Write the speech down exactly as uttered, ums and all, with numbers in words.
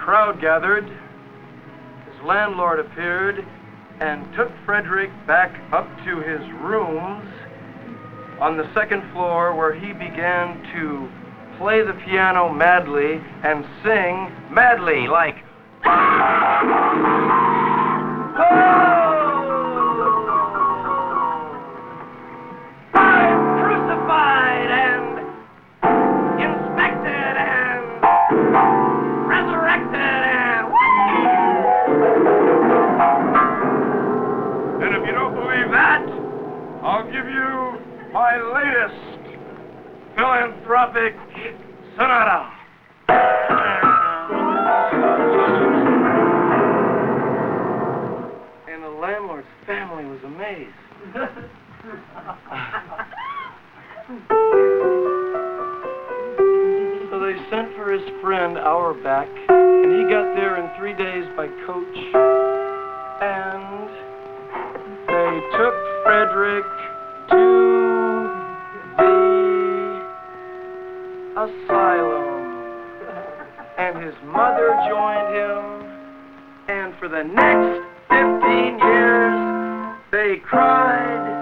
crowd gathered, his landlord appeared and took Frederick back up to his rooms on the second floor, where he began to play the piano madly and sing madly, like, I'm crucified and inspected and resurrected and and if you don't believe that, I'll give you my latest philanthropic sonata. And the landlord's family was amazed. So they sent for his friend Auerbach, and he got there in three days by coach, and they took Frederick to the asylum, and his mother joined him, and for the next fifteen years they cried